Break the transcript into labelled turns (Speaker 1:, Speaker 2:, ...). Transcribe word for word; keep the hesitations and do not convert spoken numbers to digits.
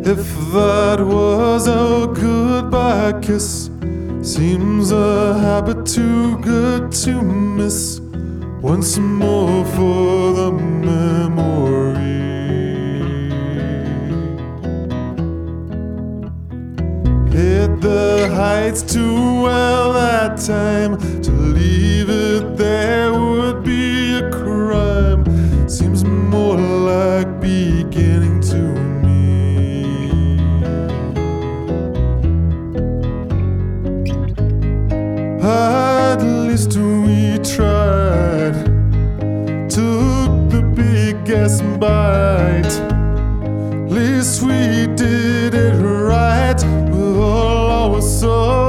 Speaker 1: If that was a goodbye kiss, seems a habit too good to miss. Once more for the memory. Hit the heights too well that time. To leave it there would be a crime. Seems more like beginning to me. At least we tried. Took the biggest bite. At least we did it right. With all our soul.